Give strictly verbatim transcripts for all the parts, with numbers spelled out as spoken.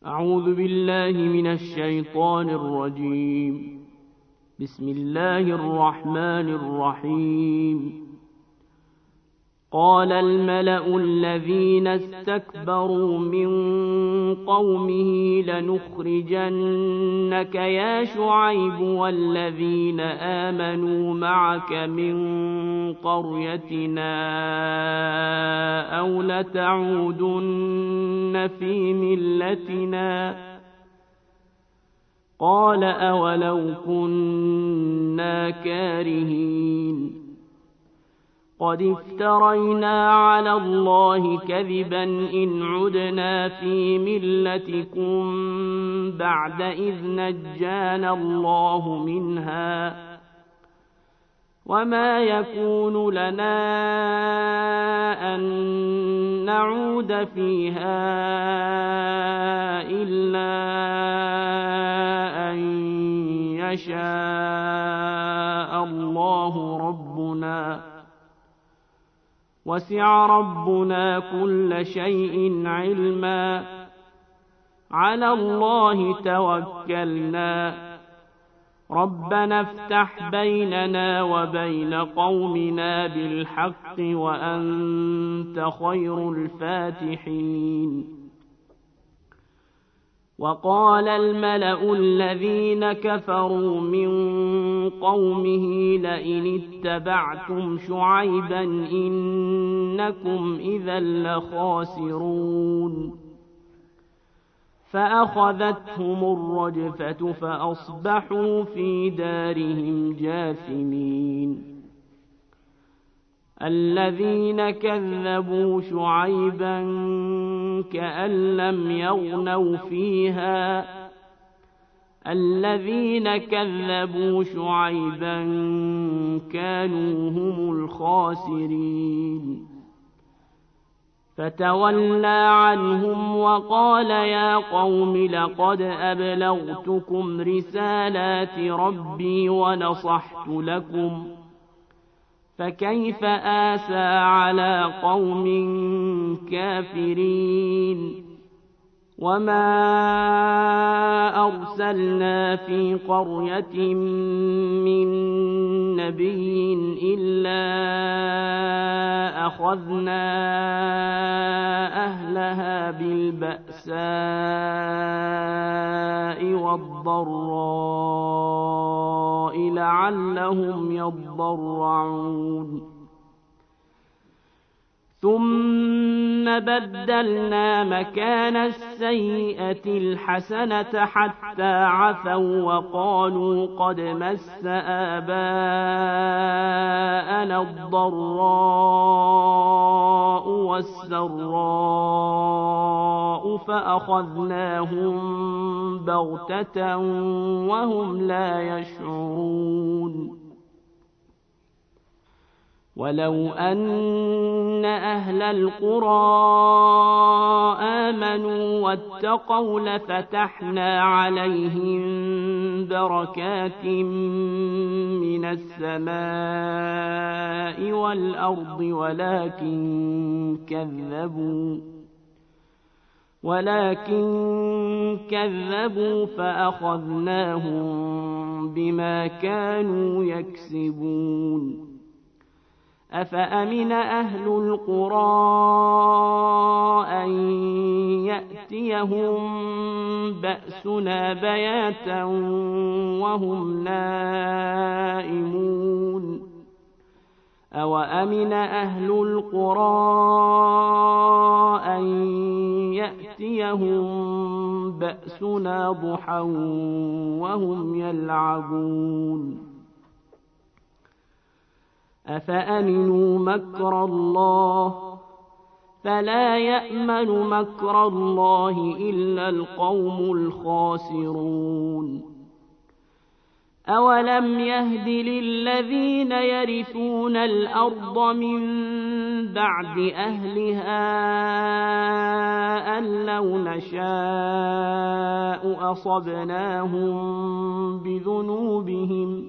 أعوذ بالله من الشيطان الرجيم. بسم الله الرحمن الرحيم. قال الملأ الذين استكبروا من قومه لنخرجنك يا شعيب والذين آمنوا معك من قريتنا أو لتعودن في ملتنا قال أولو كنا كارهين قد افترينا على الله كذبا إن عدنا في ملتكم بعد إذ نجانا الله منها وما يكون لنا أن نعود فيها إلا أن يشاء الله ربنا وسع ربنا كل شيء علما على الله توكلنا ربنا افتح بيننا وبين قومنا بالحق وأنت خير الفاتحين. وقال الملأ الذين كفروا من قومه لئن اتبعتم شعيبا إنكم إذا لخاسرون فأخذتهم الرجفة فأصبحوا في دارهم جاثمين. الذين كذبوا شعيبا كأن لم يغنوا فيها الذين كذبوا شعيبا كانوا هم الخاسرين. فتولى عنهم وقال يا قوم لقد أبلغتكم رسالات ربي ونصحت لكم فكيف آسى على قوم كافرين. وما أرسلنا في قرية من نبي إلا أخذنا أهلها بالبأساء والضراء لعلهم يضرعون ثم بدلنا مكان السيئة الحسنة حتى عفوا وقالوا قد مس آباءنا الضراء والسراء فأخذناهم بغتة وهم لا يشعرون. ولو أن أهل القرى آمنوا واتقوا لفتحنا عليهم بركات من السماء والأرض ولكن كذبوا ولكن كذبوا فأخذناهم بما كانوا يكسبون. أفأمن أهل القرى أن يأتيهم بأسنا بياتا وهم نائمون أوأمن أهل القرى أن يأتيهم بأسنا ضحى وهم يلعبون أفأمنوا مكر الله فلا يأمن مكر الله إلا القوم الخاسرون. أولم يهد للذين يرثون الأرض من بعد أهلها أن لو نشاء أصبناهم بذنوبهم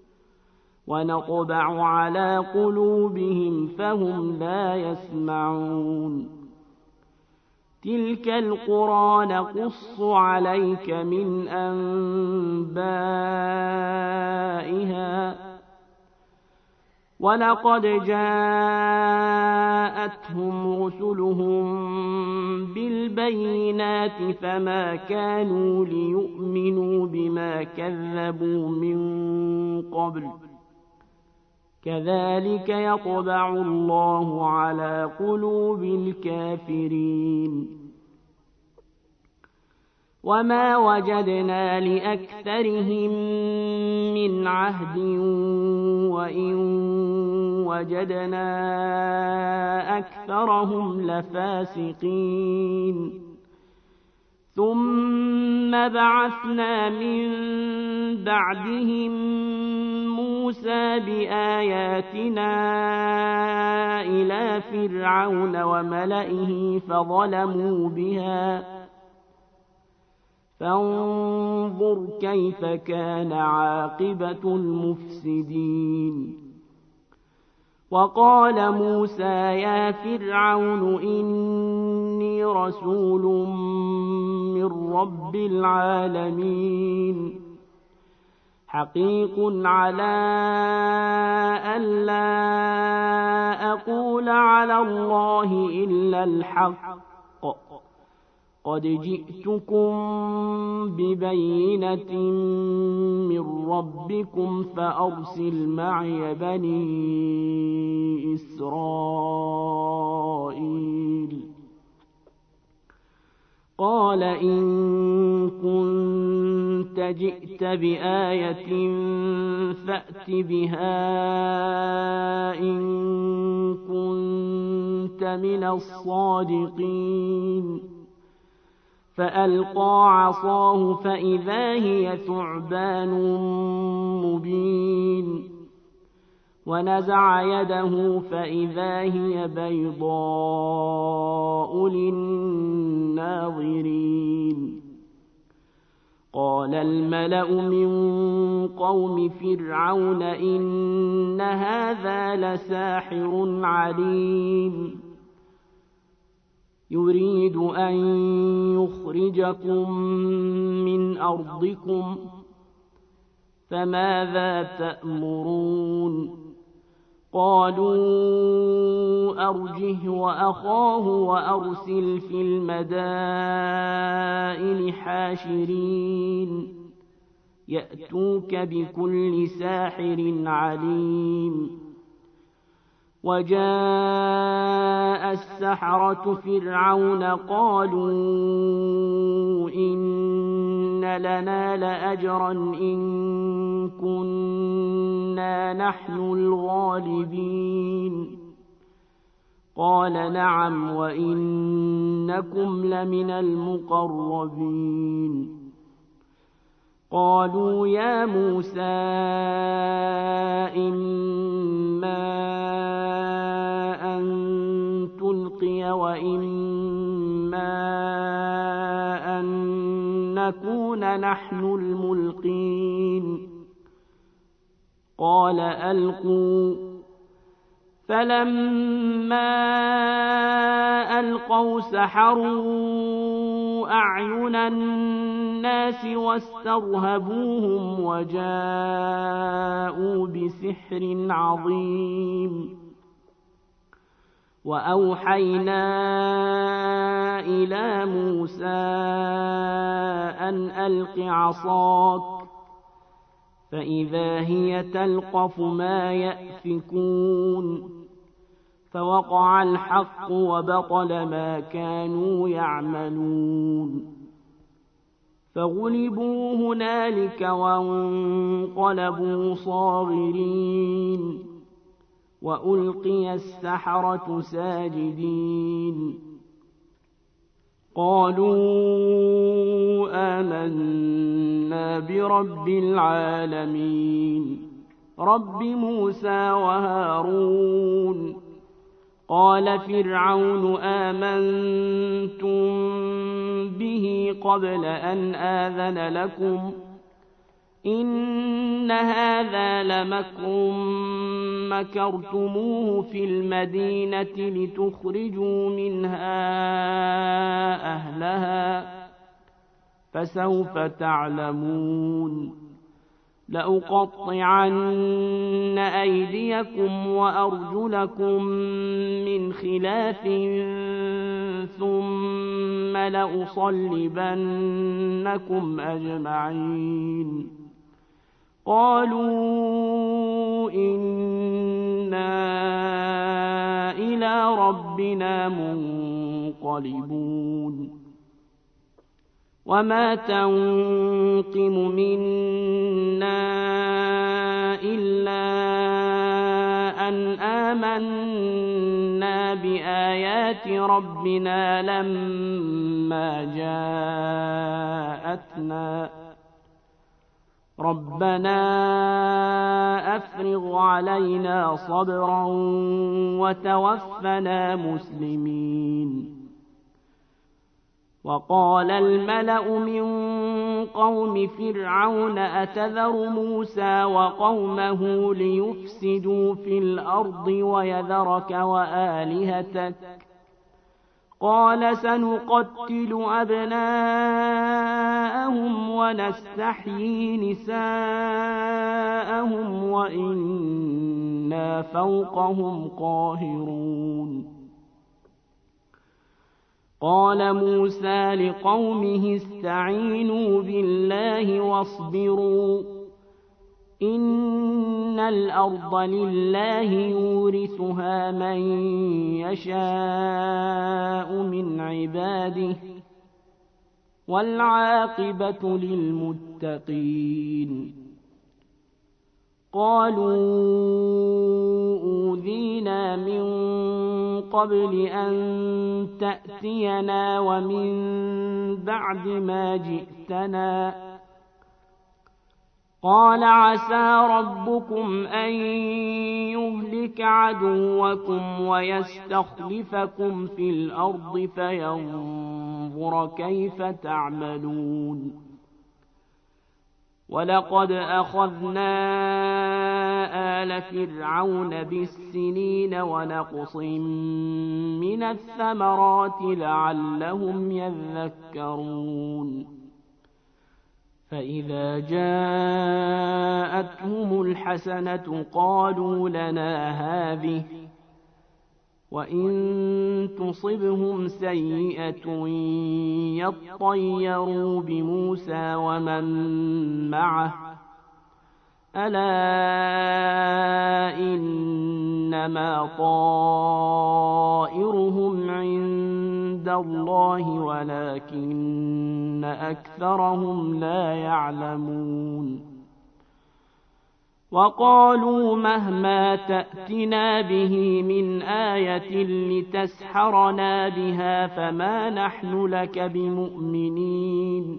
ونطبع على قلوبهم فهم لا يسمعون تلك القرى نقص عليك من أنبائها ولقد جاءتهم رسلهم بالبينات فما كانوا ليؤمنوا بما كذبوا من قبل كذلك يطبع الله على قلوب الكافرين وما وجدنا لأكثرهم من عهد وإن وجدنا أكثرهم لفاسقين ثم بعثنا من بعدهم موسى بآياتنا إلى فرعون وملئه فظلموا بها فانظر كيف كان عاقبة المفسدين وقال موسى يا فرعون إني رسول من رب العالمين حقيق على ألا أقول على الله إلا الحق قد جئتكم ببينة من ربكم فأرسل معي بني إسرائيل قال إن كنت جئت بآية فأت بها إن كنت من الصادقين فألقى عصاه فإذا هي ثعبان مبين ونزع يده فإذا هي بيضاء للناظرين قال الملأ من قوم فرعون إن هذا لساحر عليم يريد أن يخرجكم من أرضكم فماذا تأمرون قالوا أرجه وأخاه وأرسل في المدائن حاشرين يأتوك بكل ساحر عليم وجاء السحرة فرعون قالوا إن لنا لأجرا إن كنا نحن الغالبين قال نعم وإنكم لمن المقربين قالوا يا موسى إما أن تلقي وإما أن نكون نحن الملقين قال ألقوا فلما ألقوا سحروا أعين الناس واسترهبوهم وجاءوا بسحر عظيم وأوحينا إلى موسى أن ألق عصاك فإذا هي تلقف ما يأفكون فوقع الحق وبطل ما كانوا يعملون فغلبوا هنالك وانقلبوا صاغرين وألقي السحرة ساجدين قالوا آمنا برب العالمين رب موسى وهارون قال فرعون آمنتم به قبل أن آذن لكم إن هذا لمكر مكرتموه في المدينة لتخرجوا منها أهلها فسوف تعلمون لأقطعن أيديكم وأرجلكم من خلاف ثم لأصلبنكم أجمعين قالوا إنا إلى ربنا منقلبون وما تنقم منا إلا أن آمنا بآيات ربنا لما جاءتنا ربنا أفرغ علينا صبرا وتوفنا مسلمين وقال الملأ من قوم فرعون أتذر موسى وقومه ليفسدوا في الأرض ويذرك وآلهتك قال سنقتل أبناءهم ونستحيي نساءهم وإنا فوقهم قاهرون قال موسى لقومه استعينوا بالله واصبروا إن الأرض لله يورثها من يشاء من عباده والعاقبة للمتقين قالوا أوذينا من قبل أن تأتينا ومن بعد ما جئتنا قال عسى ربكم أن يهلك عدوكم ويستخلفكم في الأرض فينظر كيف تعملون ولقد أخذنا آل فرعون بالسنين ونقص من الثمرات لعلهم يذكرون فإذا جاءتهم الحسنة قالوا لنا هذه وإن تصبهم سيئة يطيروا بموسى ومن معه ألا إنما طائرهم عند الله ولكن أكثرهم لا يعلمون وقالوا مهما تأتنا به من آية لتسحرنا بها فما نحن لك بمؤمنين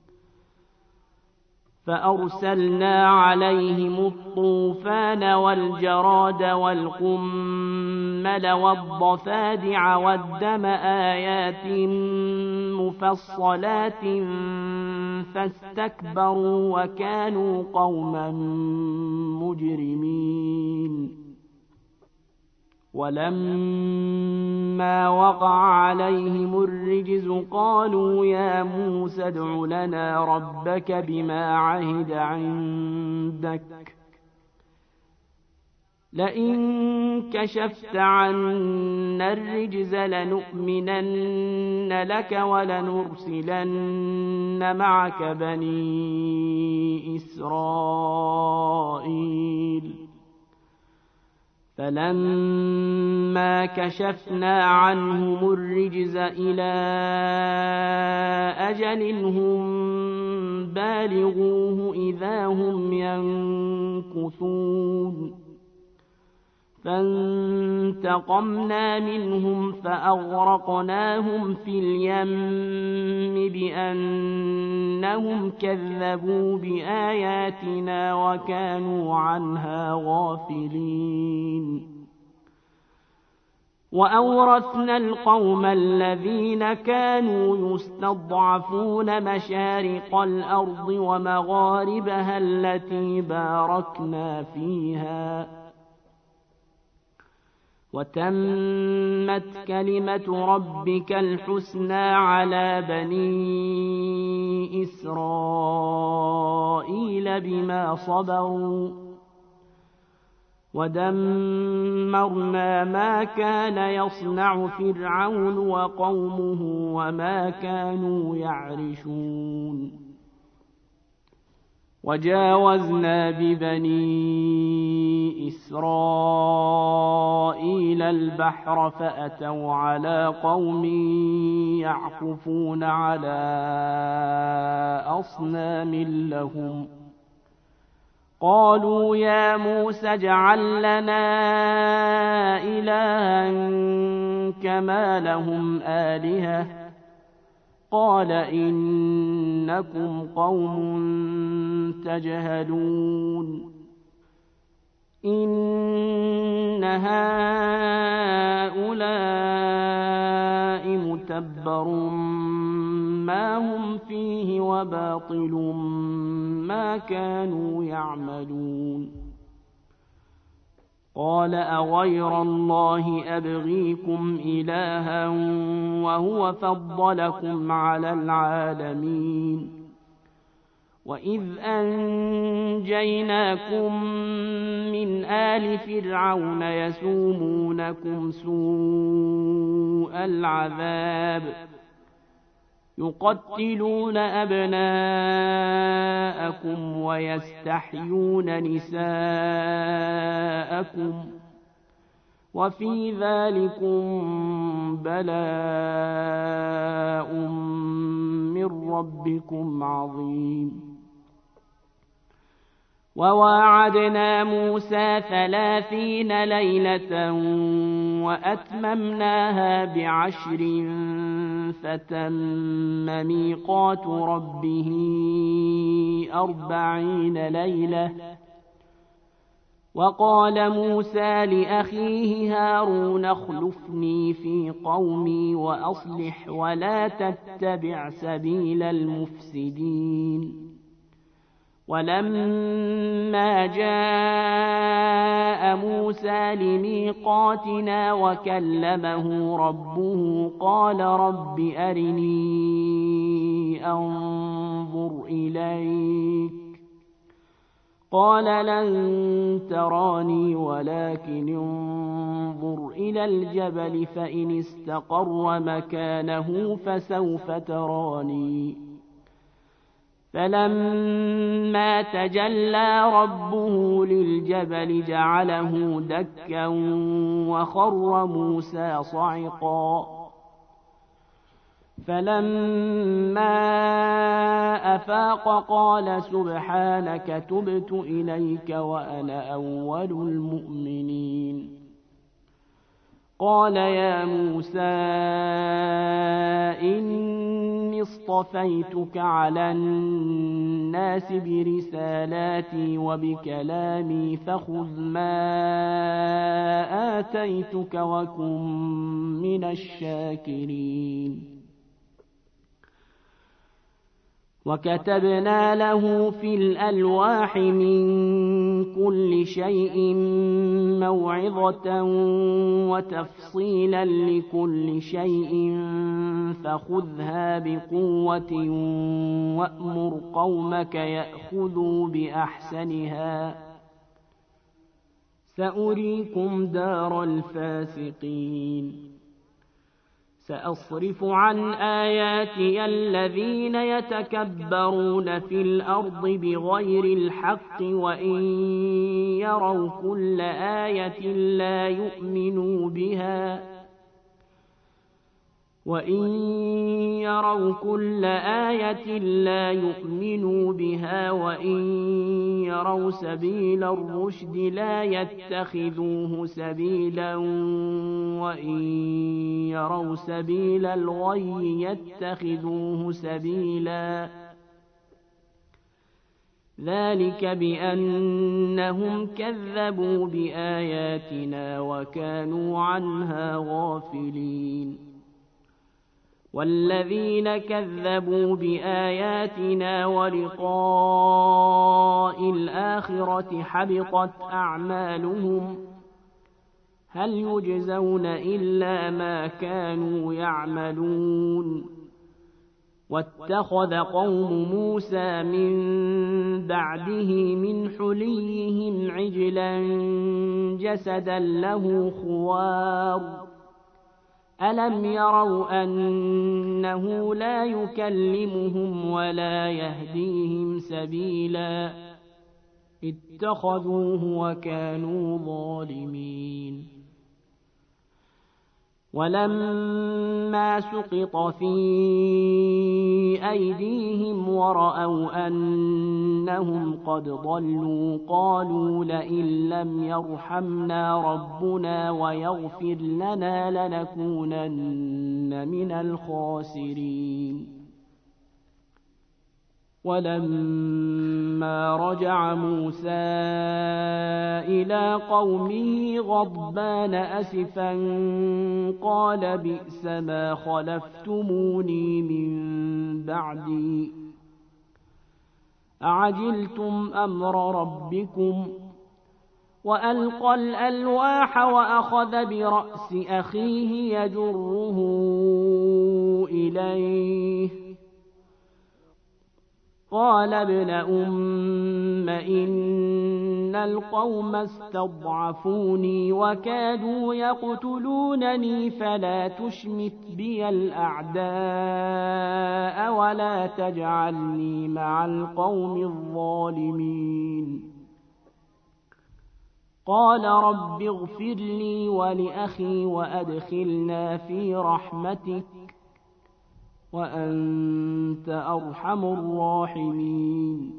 فأرسلنا عليهم الطوفان والجراد والقمل والضفادع والدم آيات مفصلات فاستكبروا وكانوا قوما مجرمين ولما وقع عليهم الرجز قالوا يا موسى ادع لنا ربك بما عهد عندك لئن كشفت عنا الرجز لنؤمنن لك ولنرسلن معك بني إسرائيل فلما كشفنا عنهم الرجز إلى أجل هم بالغوه إذا هم ينكثون فانتقمنا منهم فأغرقناهم في اليم بأنهم كذبوا بآياتنا وكانوا عنها غافلين وأورثنا القوم الذين كانوا يستضعفون مشارق الأرض ومغاربها التي باركنا فيها وتمت كلمة ربك الحسنى على بني إسرائيل بما صبروا ودمرنا ما كان يصنع فرعون وقومه وما كانوا يعرشون وجاوزنا ببني إسرائيل البحر فأتوا على قوم يعكفون على أصنام لهم قالوا يا موسى اجعل لنا إلها كما لهم آلهة قال إنكم قوم تجهلون إن هؤلاء متبر ما هم فيه وباطل ما كانوا يعملون قال أغير الله أبغيكم إلها وهو فضلكم على العالمين وإذ أنجيناكم من آل فرعون يسومونكم سوء العذاب يقتلون أبناءكم ويستحيون نساءكم وفي ذلكم بلاء من ربكم عظيم وواعدنا موسى ثلاثين ليلة وأتممناها بعشر فتم ميقات ربه أربعين ليلة وقال موسى لأخيه هارون اخلفني في قومي وأصلح ولا تتبع سبيل المفسدين ولما جاء موسى لميقاتنا وكلمه ربه قال رب أرني أنظر إليك قال لن تراني ولكن انظر إلى الجبل فإن استقر مكانه فسوف تراني فلما تجلى ربه للجبل جعله دكا وخر موسى صعقا فلما أفاق قال سبحانك تبت إليك وأنا أول المؤمنين قال يا موسى إني اصطفيتك على الناس برسالاتي وبكلامي فخذ ما آتيتك وكن من الشاكرين وكتبنا له في الألواح من كل شيء موعظة وتفصيلا لكل شيء فخذها بقوة وأمر قومك يأخذوا بأحسنها سأريكم دار الفاسقين سأصرف عن آياتي الذين يتكبرون في الأرض بغير الحق وإن يروا كل آية لا يؤمنوا بها وإن يروا كل آية لا يؤمنوا بها وإن يروا سبيل الرشد لا يتخذوه سبيلا وإن يروا سبيل الغي يتخذوه سبيلا ذلك بأنهم كذبوا بآياتنا وكانوا عنها غافلين والذين كذبوا بآياتنا ولقاء الآخرة حبطت أعمالهم هل يجزون إلا ما كانوا يعملون واتخذ قوم موسى من بعده من حليهم عجلا جسدا له خوار ألم يروا أنه لا يكلمهم ولا يهديهم سبيلا اتخذوه وكانوا ظالمين ولما سقط في أيديهم ورأوا أنهم قد ضلوا قالوا لئن لم يرحمنا ربنا ويغفر لنا لنكونن من الخاسرين ولما رجع موسى إلى قومه غضبان أسفا قال بئس ما خلفتموني من بعدي أعجلتم أمر ربكم وألقى الألواح وأخذ برأس أخيه يجره إليه قال ابن أم إن القوم استضعفوني وكادوا يقتلونني فلا تشمت بي الأعداء ولا تجعلني مع القوم الظالمين قال رب اغفر لي ولأخي وأدخلنا في رحمتك وأنت أرحم الراحمين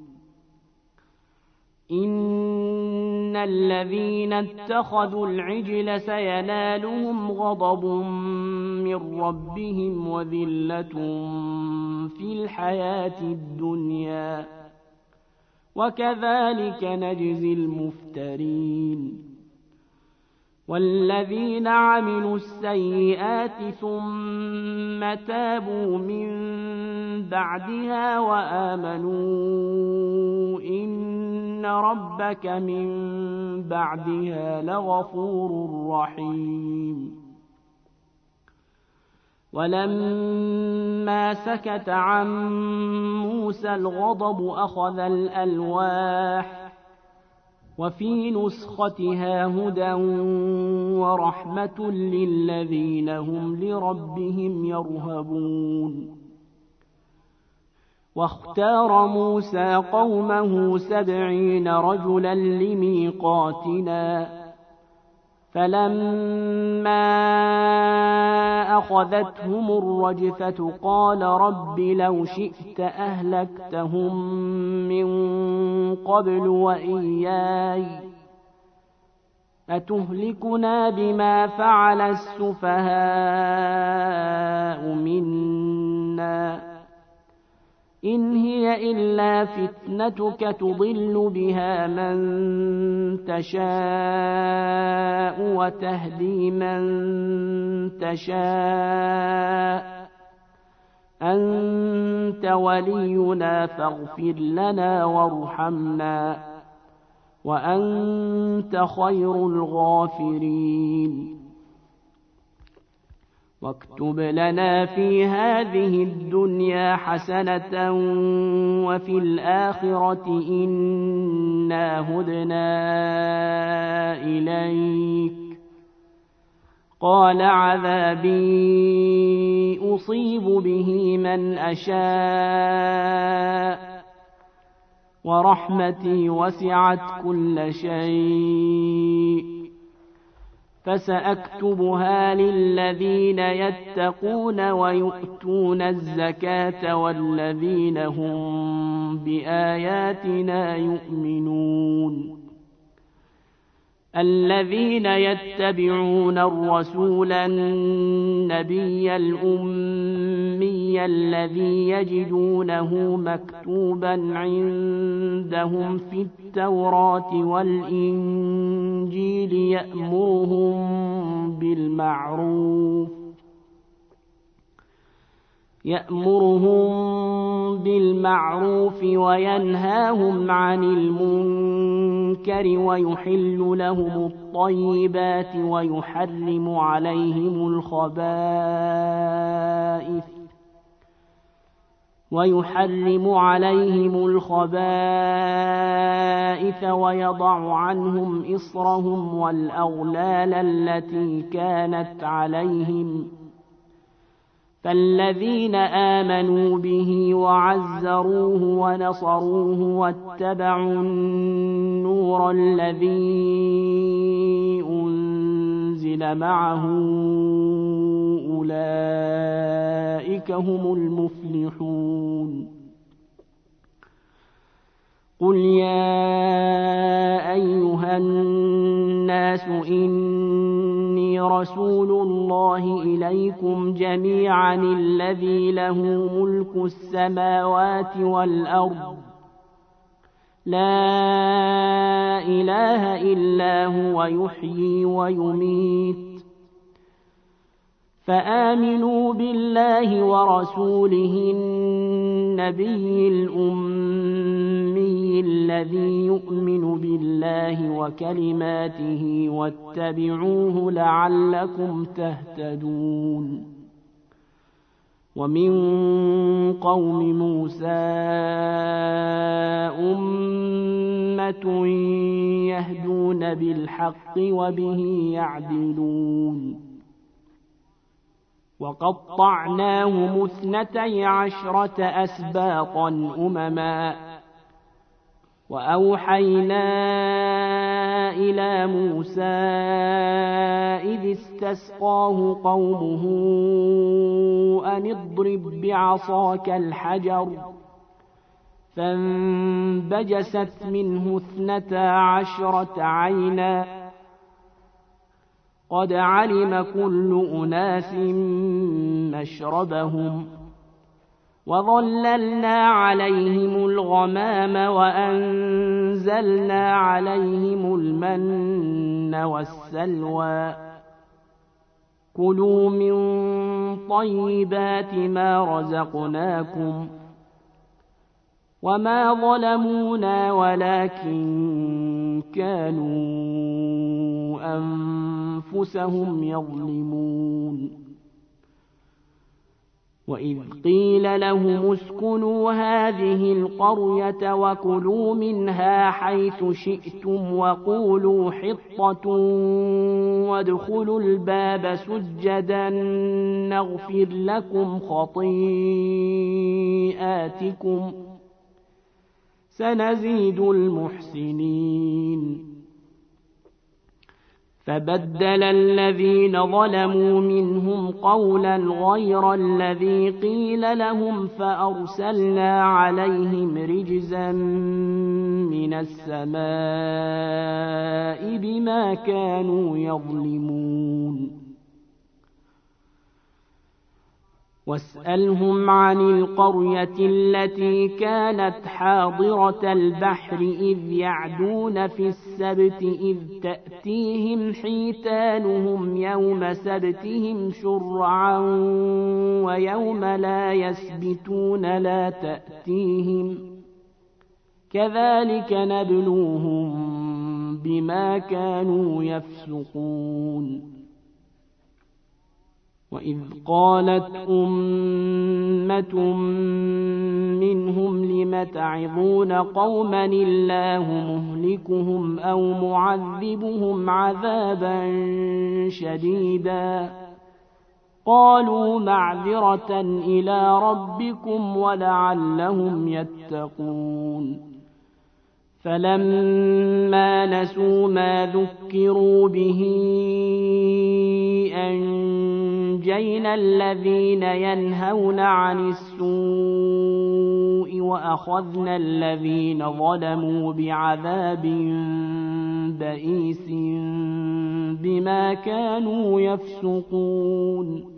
إن الذين اتخذوا العجل سينالهم غضب من ربهم وذلة في الحياة الدنيا وكذلك نجزي المفترين والذين عملوا السيئات ثم تابوا من بعدها وآمنوا إن ربك من بعدها لغفور رحيم ولما سكت عن موسى الغضب أخذ الألواح وفي نسختها هدى ورحمة للذين هم لربهم يرهبون واختار موسى قومه سبعين رجلا لميقاتنا فلما أخذتهم الرجفة قال رب لو شئت أهلكتهم من قبل وإياي أتهلكنا بما فعل السفهاء منا إن هي إلا فتنتك تضل بها من تشاء وتهدي من تشاء أنت ولينا فاغفر لنا وارحمنا وأنت خير الغافرين واكتب لنا في هذه الدنيا حسنة وفي الآخرة إنا هدنا إليك قال عذابي أصيب به من أشاء ورحمتي وسعت كل شيء فسأكتبها للذين يتقون ويؤتون الزكاة والذين هم بآياتنا يؤمنون الذين يتبعون الرسول النبي الأمي الذي يجدونه مكتوبا عندهم في التوراة والإنجيل يأمرهم بالمعروف يأمرهم بالمعروف وينهاهم عن المنكر ويحل لهم الطيبات ويحرم عليهم الخبائث ويحرم عليهم الخبائث ويضع عنهم إصرهم والأغلال التي كانت عليهم فالذين آمنوا به وعزروه ونصروه واتبعوا النور الذي أنزل معه أولئك هم المفلحون قل يا أيها الناس إني رسول الله إليكم جميعا الذي له ملك السماوات والأرض لا إله إلا هو يحيي ويميت فآمنوا بالله ورسوله النبي الأمي الذي يؤمن بالله وكلماته واتبعوه لعلكم تهتدون ومن قوم موسى أمة يهدون بالحق وبه يعدلون وقطعناهم اثنتي عشرة أسباطا أمما وأوحينا إلى موسى إذ استسقاه قومه أن اضرب بعصاك الحجر فانبجست منه اثنتا عشرة عينا قد علم كل أناس مشربهم وظللنا عليهم الغمام وأنزلنا عليهم المن والسلوى كلوا من طيبات ما رزقناكم وما ظلمونا ولكن كانوا أنفسهم يظلمون وإذ قيل لهم اسكنوا هذه القرية وكلوا منها حيث شئتم وقولوا حطة وادخلوا الباب سجدا نغفر لكم خطيئاتكم سنزيد المحسنين فبدل الذين ظلموا منهم قولا غير الذي قيل لهم فأرسلنا عليهم رجزا من السماء بما كانوا يظلمون واسألهم عن القرية التي كانت حاضرة البحر إذ يعدون في السبت إذ تأتيهم حيتانهم يوم سبتهم شرعا ويوم لا يسبتون لا تأتيهم كذلك نبلوهم بما كانوا يفسقون وإذ قالت أمة منهم لم تعظون قوما الله مهلكهم أو معذبهم عذابا شديدا قالوا معذرة إلى ربكم ولعلهم يتقون فلما نسوا ما ذكروا به أنجينا الذين ينهون عن السوء وأخذنا الذين ظلموا بعذاب بئيس بما كانوا يفسقون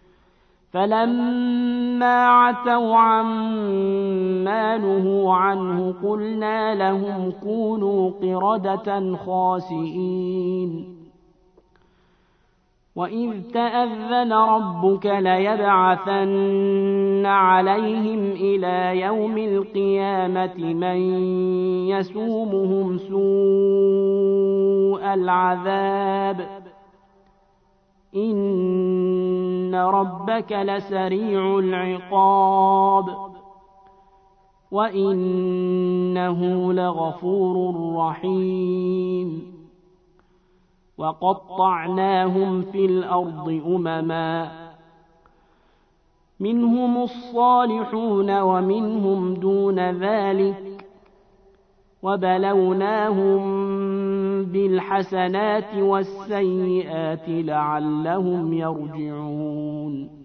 فلما عتوا عما نهوا عنه قلنا لهم كونوا قردة خاسئين وإذ تأذن ربك ليبعثن عليهم إلى يوم القيامة من يسومهم سوء العذاب إن ربك لسريع العقاب وإنه لغفور رحيم وقطعناهم في الأرض أمما منهم الصالحون ومنهم دون ذلك وبلوناهم بالحسنات والسيئات لعلهم يرجعون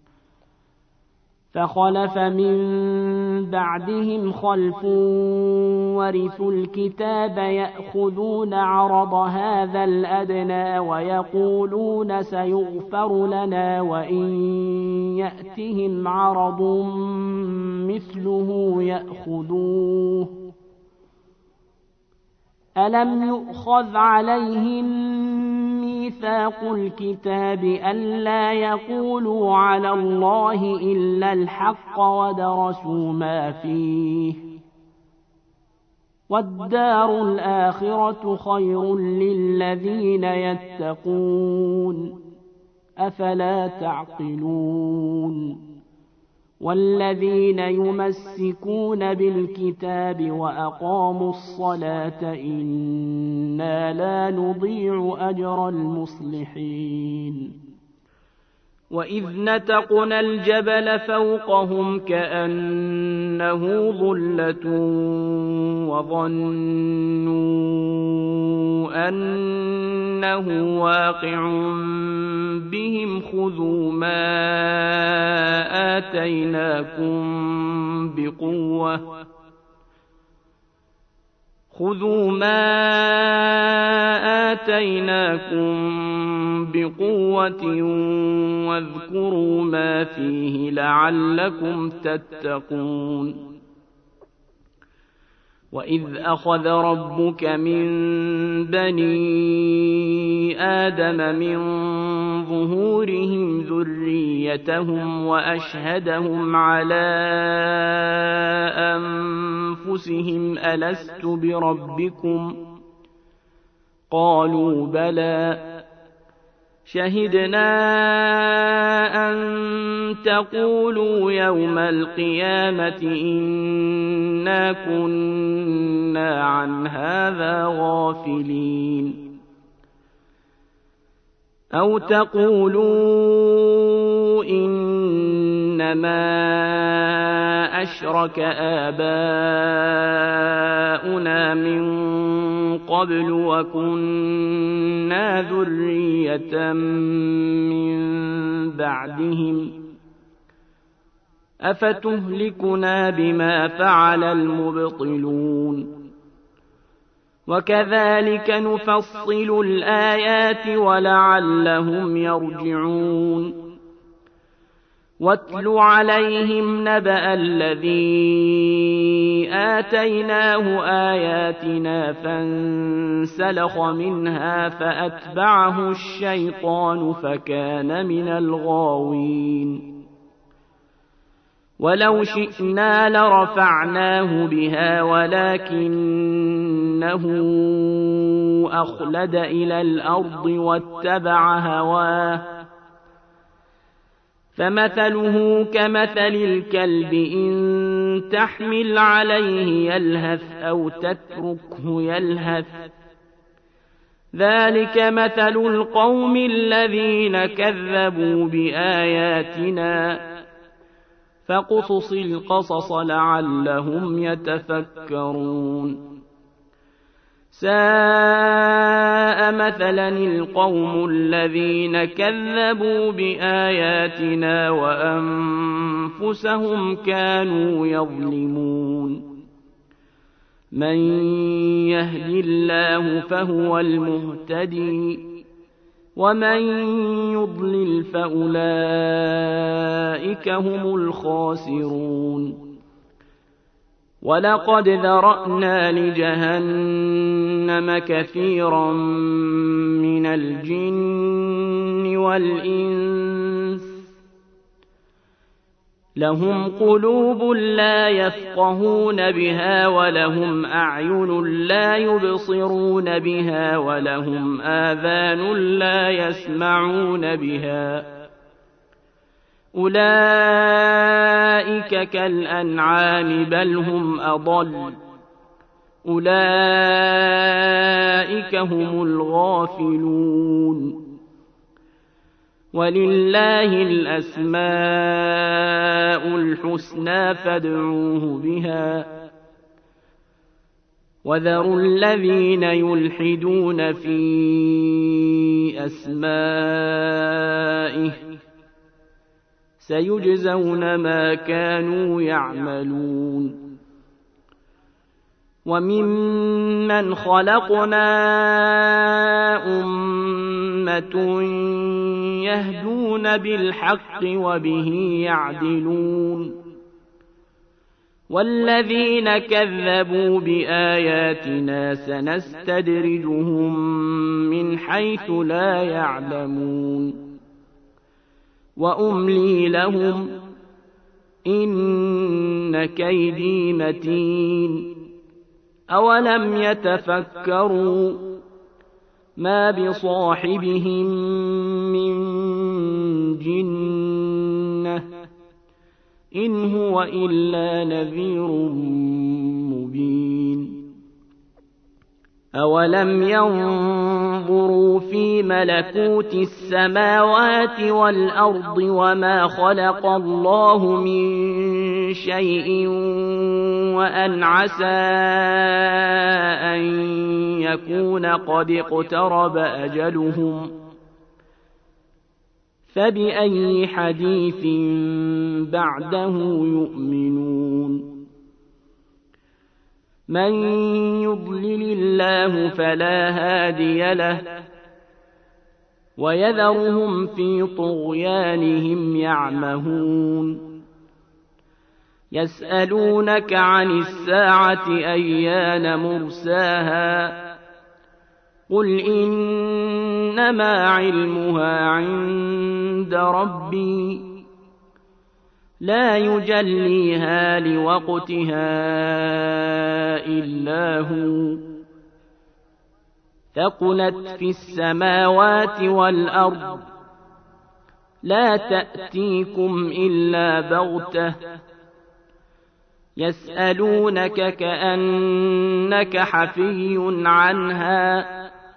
فخلف من بعدهم خلف ورثوا الكتاب يأخذون عرض هذا الأدنى ويقولون سيغفر لنا وإن يأتهم عرض مثله يأخذوه ألم يؤخذ عليهم ميثاق الكتاب ألا يقولوا على الله إلا الحق ودرسوا ما فيه والدار الآخرة خير للذين يتقون أفلا تعقلون والذين يمسكون بالكتاب وأقاموا الصلاة إنا لا نضيع أجر المصلحين وإذ نتقنا الجبل فوقهم كأنه ظلة وظنوا أنه واقع بهم خذوا ما آتيناكم بقوة خذوا ما آتيناكم بقوة واذكروا ما فيه لعلكم تتقون وإذ أخذ ربك من بني آدم من ظهورهم ذريتهم وأشهدهم على أنفسهم ألست بربكم قالوا بلى شهدنا أن تقولوا يوم القيامة إنا كنا عن هذا غافلين أو تقولوا إنما أشرك آباؤنا من قبل وكنا ذرية من بعدهم أفتهلكنا بما فعل المبطلون وكذلك نفصل الآيات ولعلهم يرجعون واتل عليهم نبأ الذي آتيناه آياتنا فانسلخ منها فأتبعه الشيطان فكان من الغاوين ولو شئنا لرفعناه بها ولكنه أخلد إلى الأرض واتبع هواه فمثله كمثل الكلب إن تحمل عليه يلهث أو تتركه يلهث ذلك مثل القوم الذين كذبوا بآياتنا فاقصص القصص لعلهم يتفكرون ساء مثلا القوم الذين كذبوا بآياتنا وأنفسهم كانوا يظلمون من يهد الله فهو المهتدي ومن يضلل فأولئك هم الخاسرون ولقد ذرأنا لجهنم كثيرا من الجن والإنس لهم قلوب لا يفقهون بها ولهم أعين لا يبصرون بها ولهم آذان لا يسمعون بها أولئك كالأنعام بل هم أضل أولئك هم الغافلون ولله الأسماء الحسنى فادعوه بها وذروا الذين يلحدون في أسمائه سيجزون ما كانوا يعملون وممن خلقنا أمة يهدون بالحق وبه يعدلون والذين كذبوا بآياتنا سنستدرجهم من حيث لا يعلمون وأملي لهم إن كيدي متين أولم يتفكروا ما بصاحبهم من جنة إن هو إلا نذير مبين أولم ينظروا في ملكوت السماوات والأرض وما خلق الله من شيء وأن عسى أن يكون قد اقترب أجلهم فبأي حديث بعده يؤمنون من يضلل الله فلا هادي له ويذرهم في طغيانهم يعمهون يسألونك عن الساعة أيان مرساها قل إنما علمها عند ربي لا يجليها لوقتها إلا هو ثقلت في السماوات والأرض لا تأتيكم إلا بغتة يسألونك كأنك حفي عنها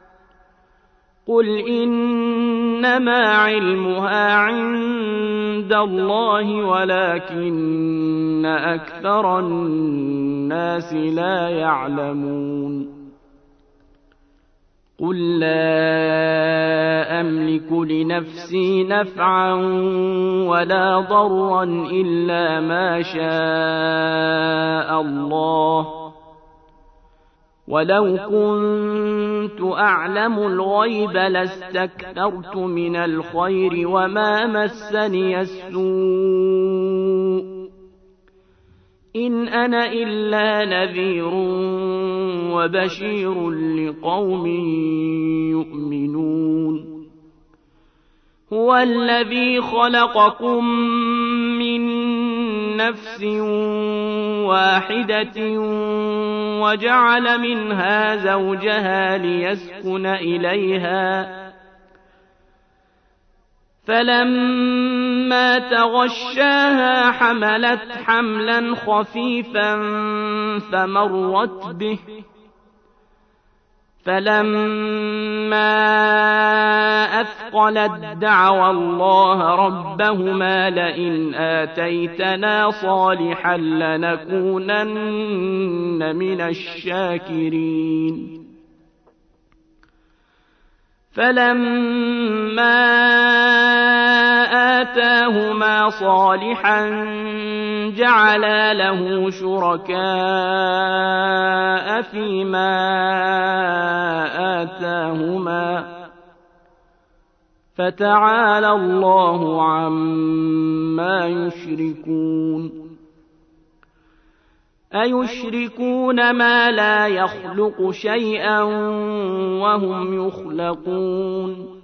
قل إنما علمها عند الله ولكن أكثر الناس لا يعلمون قل لا أملك لنفسي نفعا ولا ضرا إلا ما شاء الله ولو كنت أعلم الغيب لاستكثرت من الخير وما مسني السوء إن أنا إلا نذير وبشير لقوم يؤمنون هو الذي خلقكم من نفس واحدة وجعل منها زوجها ليسكن إليها فلما تغشاها حملت حملا خفيفا فمرت به فلما أثقلت دعوا الله ربهما لئن آتيتنا صالحا لنكونن من الشاكرين فلما آتاهما صالحا جعلا له شركاء فيما آتاهما فتعالى الله عما يشركون أيشركون ما لا يخلق شيئا وهم يخلقون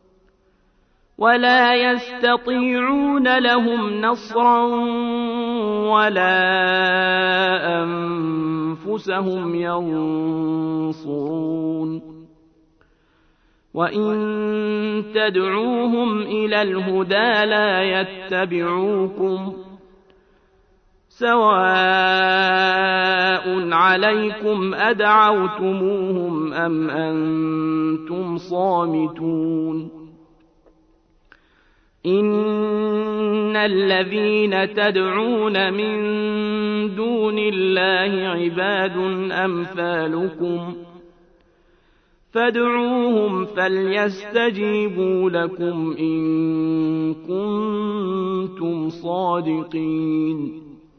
ولا يستطيعون لهم نصرا ولا أنفسهم ينصرون وإن تدعوهم إلى الهدى لا يتبعوكم سواء عليكم أدعوتموهم أم أنتم صامتون إن الذين تدعون من دون الله عباد أمثالكم فادعوهم فليستجيبوا لكم إن كنتم صادقين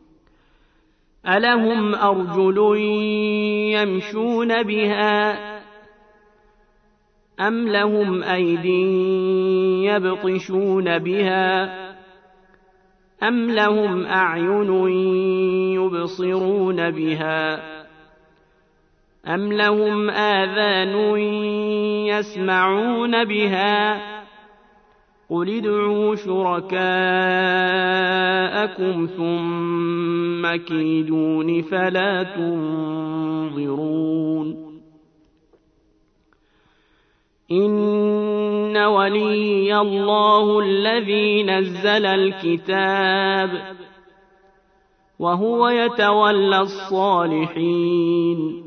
ألهم أرجل يمشون بها أم لهم أيد يبطشون بها أم لهم أعين يبصرون بها أم لهم آذان يسمعون بها قل ادعوا شركاءكم ثم كيدون فلا تنظرون إن ولي الله الذي نزل الكتاب وهو يتولى الصالحين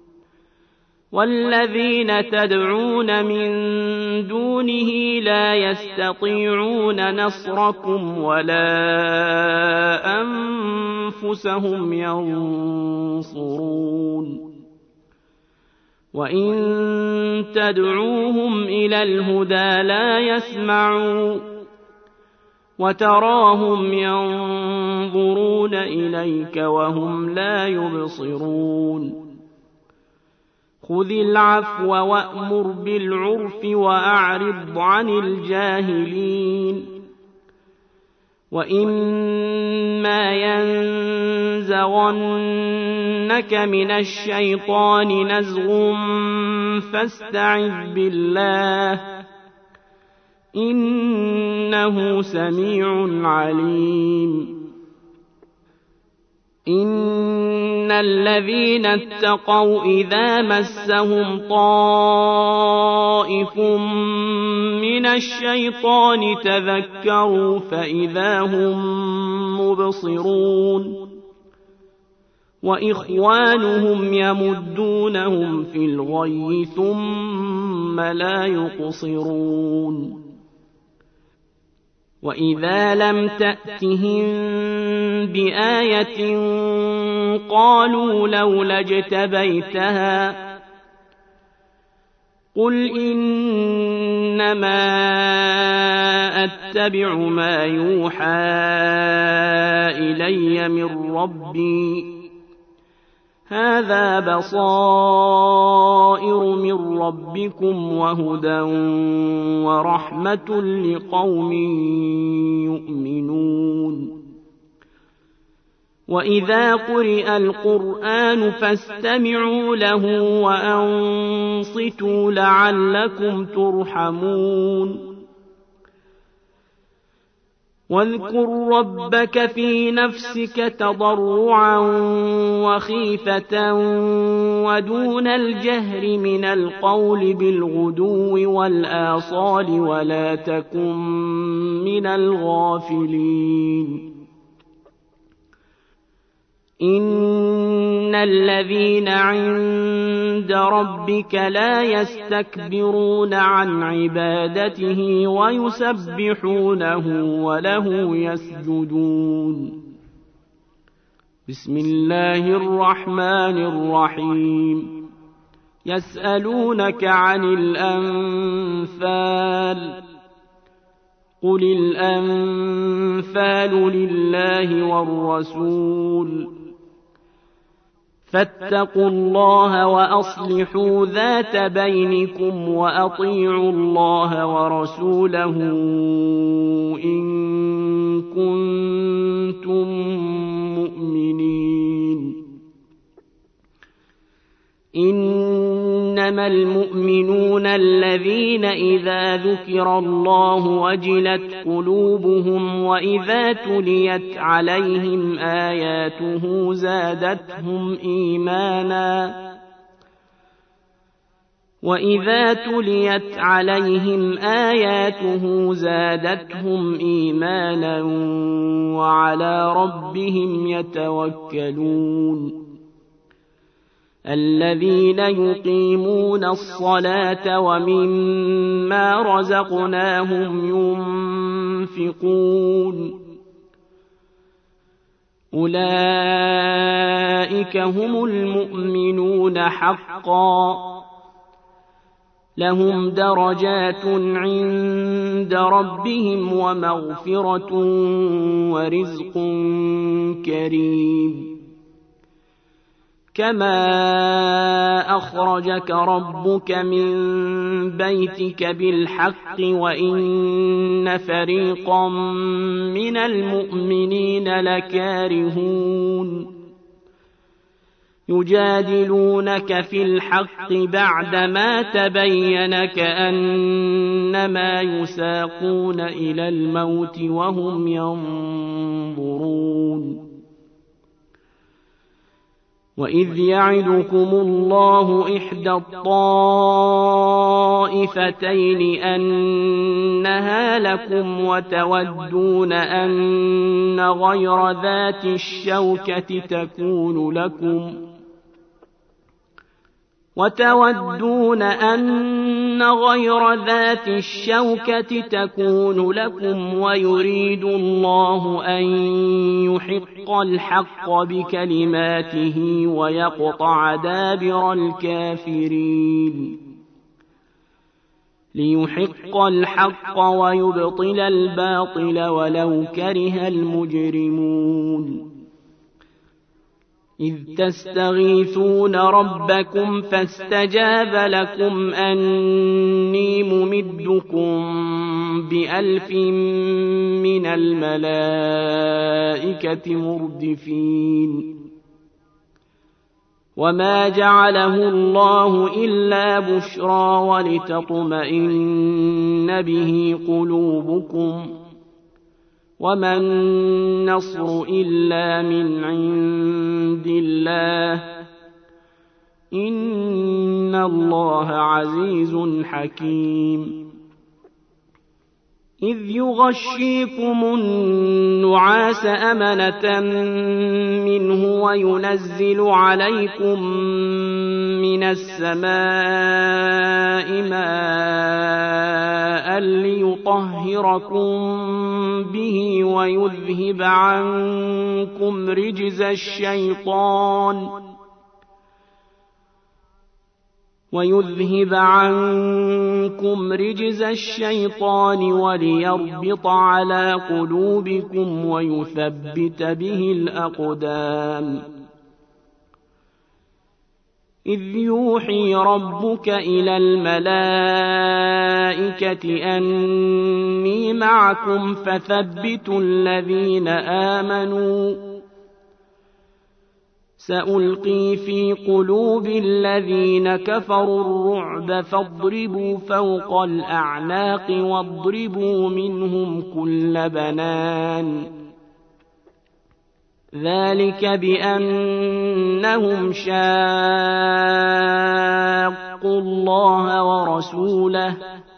والذين تدعون من دونه لا يستطيعون نصركم ولا أنفسهم ينصرون وإن تدعوهم إلى الهدى لا يسمعوا وتراهم ينظرون إليك وهم لا يبصرون خذ العفو وأمر بالعرف وأعرض عن الجاهلين وإما ينزغنك من الشيطان نزغ فاستعذ بالله إنه سميع عليم إن الذين اتقوا إذا مسهم طائف من الشيطان تذكروا فإذا هم مبصرون وإخوانهم يمدونهم في الغي ثم لا يقصرون وإذا لم تأتهم بآية قالوا لولا اجتبيتها قل إنما أتبع ما يوحى إلي من ربي هذا بصائر من ربكم وهدى ورحمة لقوم يؤمنون وإذا قرئ القرآن فاستمعوا له وأنصتوا لعلكم ترحمون واذكر ربك في نفسك تضرعا وخيفة ودون الجهر من القول بالغدو والآصال ولا تكن من الغافلين إن الذين عند ربك لا يستكبرون عن عبادته ويسبحونه وله يسجدون بسم الله الرحمن الرحيم يسألونك عن الأنفال قل الأنفال لله والرسول فاتقوا الله وأصلحوا ذات بينكم وأطيعوا الله ورسوله إن كنتم مؤمنين. إنما المؤمنون الذين إذا ذكر الله وجلت قلوبهم وإذا تليت عليهم آياته زادتهم إيمانا وإذا تليت عليهم آياته زادتهم إيمانا وعلى ربهم يتوكلون. الذين يقيمون الصلاة ومما رزقناهم ينفقون أولئك هم المؤمنون حقا لهم درجات عند ربهم ومغفرة ورزق كريم. كما أخرجك ربك من بيتك بالحق وإن فريقا من المؤمنين لكارهون يجادلونك في الحق بعدما تبين كأنما يساقون إلى الموت وهم ينظرون. وإذ يعدكم الله إحدى الطائفتين أنها لكم وتودون أن غير ذات الشوكة تكون لكم وتودون أن غير ذات الشوكة تكون لكم ويريد الله أن يحق الحق بكلماته ويقطع دابر الكافرين ليحق الحق ويبطل الباطل ولو كره المجرمون. إذ تستغيثون ربكم فاستجاب لكم أني ممدكم بألف من الملائكة مردفين. وما جعله الله إلا بشرى ولتطمئن به قلوبكم وما النصر إلا من عند الله إن الله عزيز حكيم. إذ يغشيكم النعاس أمنة منه وينزل عليكم من السماء ماء ليطهركم به ويذهب عنكم رجز الشيطان ويذهب عنكم رجز الشيطان وليربط على قلوبكم ويثبت به الأقدام. إذ يوحي ربك إلى الملائكة أني معكم فثبتوا الذين آمنوا سألقي في قلوب الذين كفروا الرعب فاضربوا فوق الأعناق واضربوا منهم كل بنان. ذلك بأنهم شاقوا الله ورسوله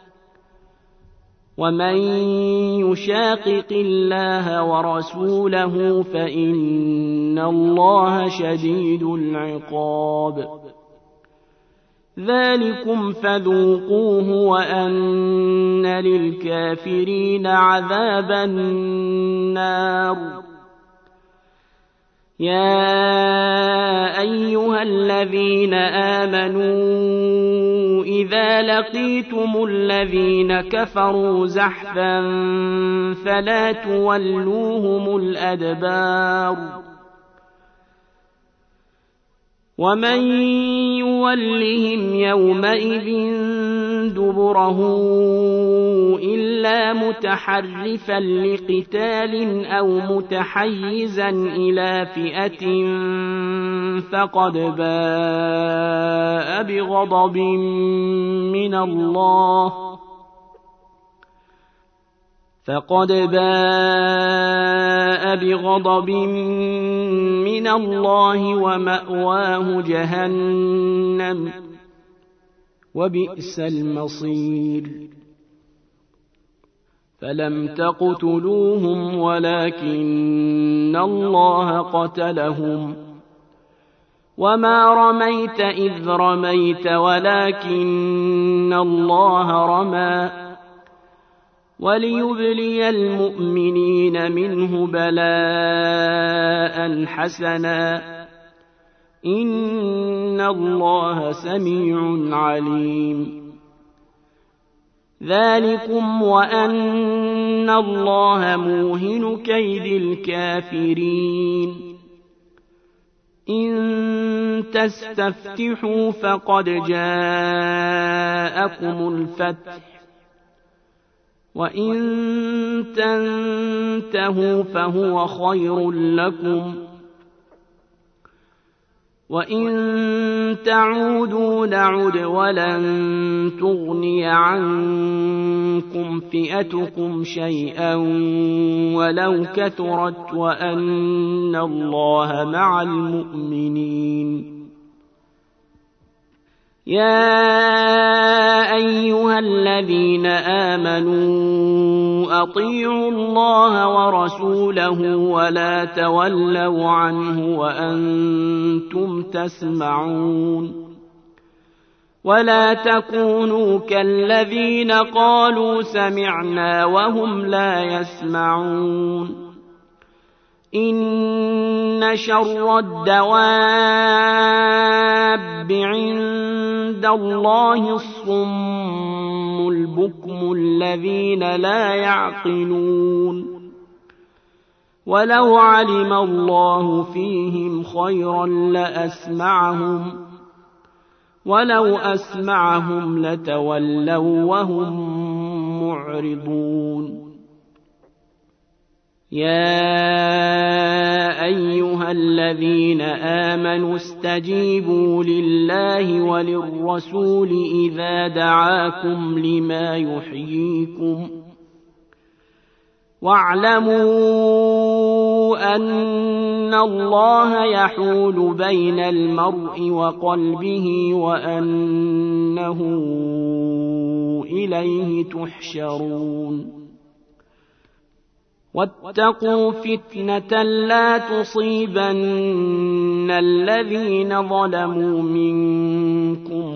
ومن يشاقق الله ورسوله فإن الله شديد العقاب. ذلكم فذوقوه وأن للكافرين عذاب النار. يا أيها الذين آمنوا إذا وإذا لقيتم الذين كفروا زحفا فلا تولوهم الأدبار ومن يولهم يومئذ دبره إلا متحرفا لقتال أو متحيزا إلى فئة فقد باء بغضب من الله فقد باء بغضب من الله ومأواه جهنم وبئس المصير فلم تقتلوهم ولكن الله قتلهم وما رميت إذ رميت ولكن الله رمى وليبلي المؤمنين منه بلاء حسنا إن الله سميع عليم ذلكم وأن الله موهن كيد الكافرين إن تستفتحوا فقد جاءكم الفتح وإن تنتهوا فهو خير لكم وإن تعودوا نعد ولن تغني عنكم فئتكم شيئا ولو كثرت وأن الله مع المؤمنين يا أيها الذين آمنوا أطيعوا الله ورسوله ولا تولوا عنه وأنتم تسمعون ولا تكونوا كالذين قالوا سمعنا وهم لا يسمعون إن شر الدواب عند الله الصم البكم الذين لا يعقلون ولو علم الله فيهم خيرا لأسمعهم ولو أسمعهم لتولوا وهم معرضون يا أيها الذين آمنوا استجيبوا لله وللرسول إذا دعاكم لما يحييكم واعلموا أن الله يحول بين المرء وقلبه وأنه إليه تحشرون واتقوا فتنة لا تصيبن الذين ظلموا منكم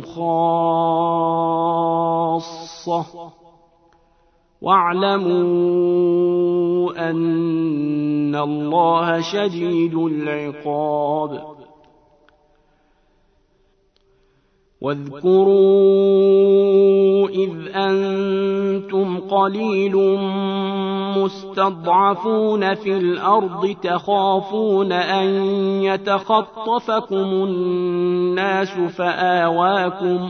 خاصة واعلموا أن الله شديد العقاب واذكروا إذ أنتم قليل مستضعفون في الأرض تخافون أن يتخطفكم الناس فآواكم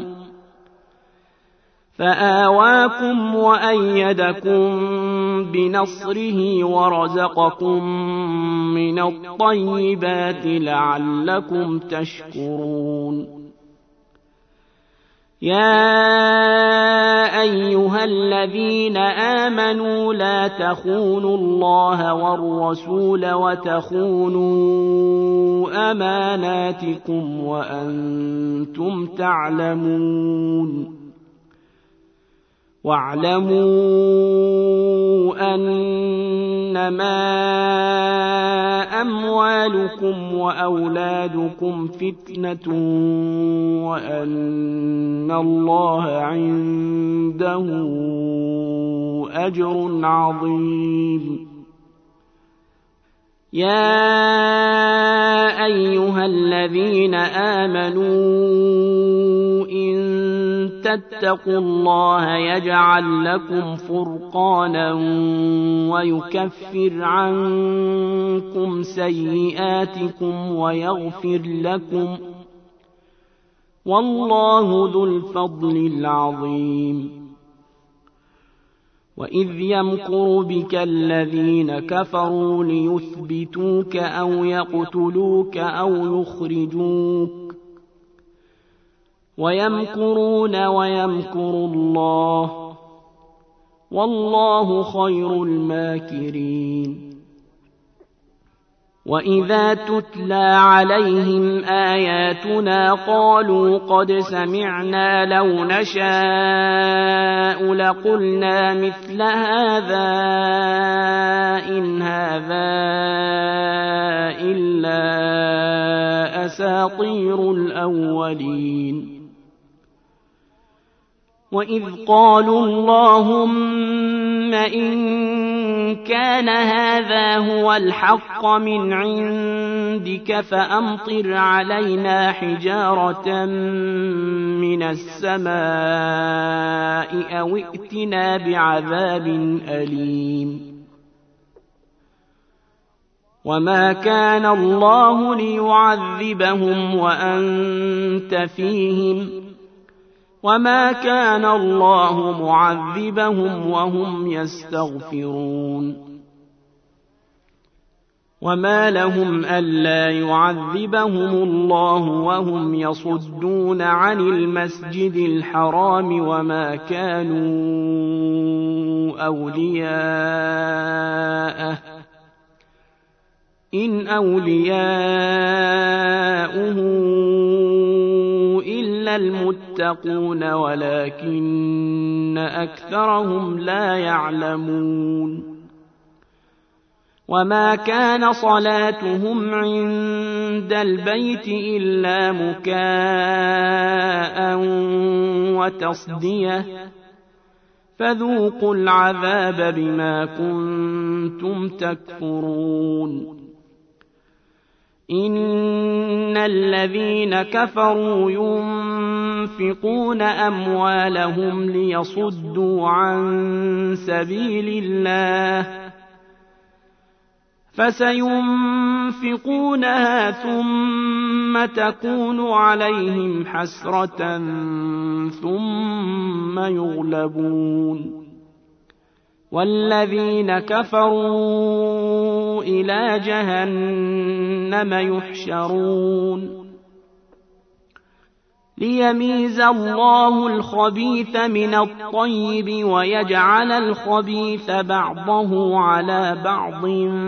فآواكم وأيدكم بنصره ورزقكم من الطيبات لعلكم تشكرون يا أيها الذين آمنوا لا تخونوا الله والرسول وتخونوا أماناتكم وأنتم تعلمون واعلموا أنما أموالكم وأولادكم فتنة وأن الله عنده أجر عظيم يا أيها الذين آمنوا إن تتقوا الله يجعل لكم فرقانا ويكفر عنكم سيئاتكم ويغفر لكم والله ذو الفضل العظيم وإذ يمكر بك الذين كفروا ليثبتوك أو يقتلوك أو يخرجوك ويمكرون ويمكر الله والله خير الماكرين وإذا تتلى عليهم آياتنا قالوا قد سمعنا لو نشاء لقلنا مثل هذا إن هذا إلا أساطير الأولين وإذ قالوا اللهم إن كان هذا هو الحق من عندك فأمطر علينا حجارة من السماء أو ائتنا بعذاب أليم وما كان الله ليعذبهم وأنت فيهم وما كان الله معذبهم وهم يستغفرون وما لهم ألا يعذبهم الله وهم يصدون عن المسجد الحرام وما كانوا أولياءه إن أولياؤه إلا المتقون ولكن أكثرهم لا يعلمون وما كان صلاتهم عند البيت إلا مكاء وتصدية فذوقوا العذاب بما كنتم تكفرون إن الذين كفروا ينفقون أموالهم ليصدوا عن سبيل الله فسينفقونها ثم تكون عليهم حسرة ثم يغلبون والذين كفروا إلى جهنم يحشرون ليميز الله الخبيث من الطيب ويجعل الخبيث بعضه على بعض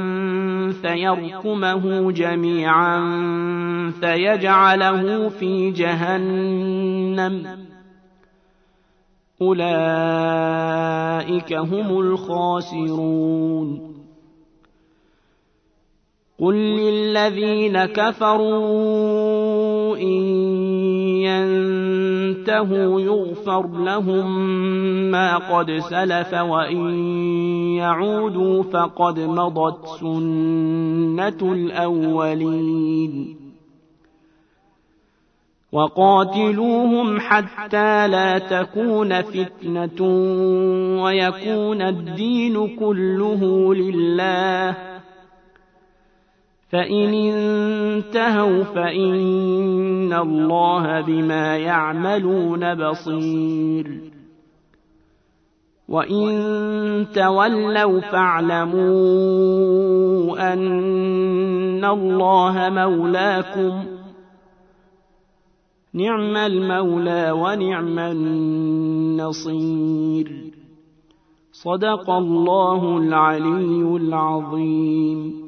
فيركمه جميعا فيجعله في جهنم أولئك هم الخاسرون قل للذين كفروا إن ينتهوا يغفر لهم ما قد سلف وإن يعودوا فقد مضت سنة الأولين وقاتلوهم حتى لا تكون فتنة ويكون الدين كله لله فإن انتهوا فإن الله بما يعملون بصير وإن تولوا فاعلموا أن الله مولاكم نعم المولى ونعم النصير صدق الله العلي العظيم.